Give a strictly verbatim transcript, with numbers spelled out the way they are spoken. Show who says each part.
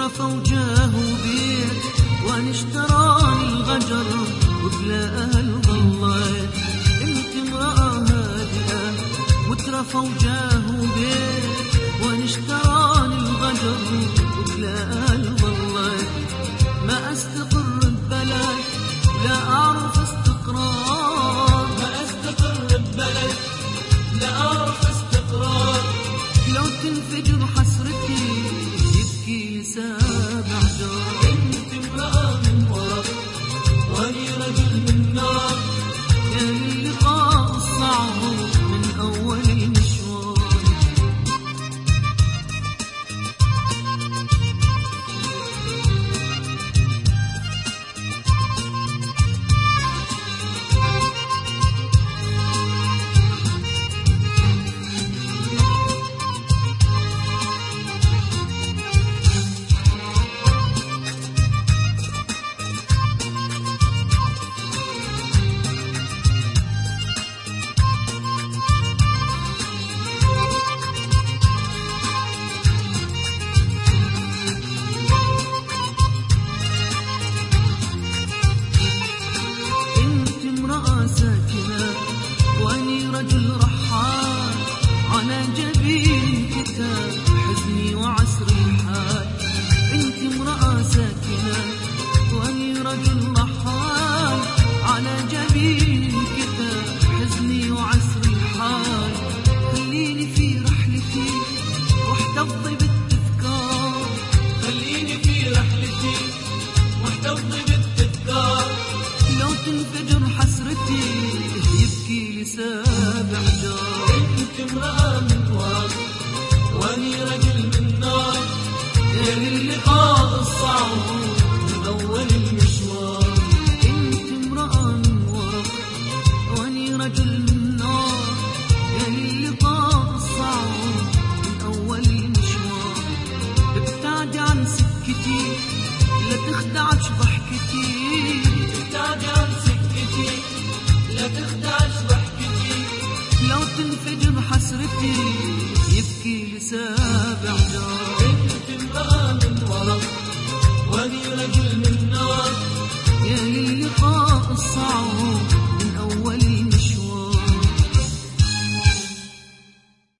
Speaker 1: مترفى وجاه بيت وانا اشتراني الغجر وبلا اهل ظليت. انت امرأة هادئة مترفى وجاه بيت وانا اشتراني الغجر وبلا اهل ظليت. ما استقر ببلد لا اعرف استقرار،
Speaker 2: ما استقر ببلد لا اعرف استقرار.
Speaker 1: لو تنفجر حسرتي يبكي سابع جار.
Speaker 2: انت امرأة من ورق واني رجل من نار،
Speaker 1: يا للقاء الصعب من اول المشوار. ساكنة واني رجل رحال، على جبين كتاب حزني وعسري الحال. انت امرأة ساكنة واني رجل رحال، على جبين كتاب حزني وعسري الحال. خليني في رحلتي واحتفظي بالتذكار،
Speaker 2: خليني في رحلتي واحتفظي بالتذكار.
Speaker 1: لو تنفجر حسرتي يبكي لسابع جار.
Speaker 2: انت امرأة من ورق واني رجل من نار، يا للقاء الصعب من اول المشوار.
Speaker 1: انت امرأة من ورق واني رجل من نار، يا للقاء الصعب من اول المشوار. ابتعدي عن سكتي لا تخدعك ضحكتي،
Speaker 2: ابتعدي عن سكتي لا تخدعش ضحكتي.
Speaker 1: لو تنفجر حسرتي يبكي لسابع جار.
Speaker 2: انت امرأة من ورق واني رجل من نار،
Speaker 1: يا للقاء الصعب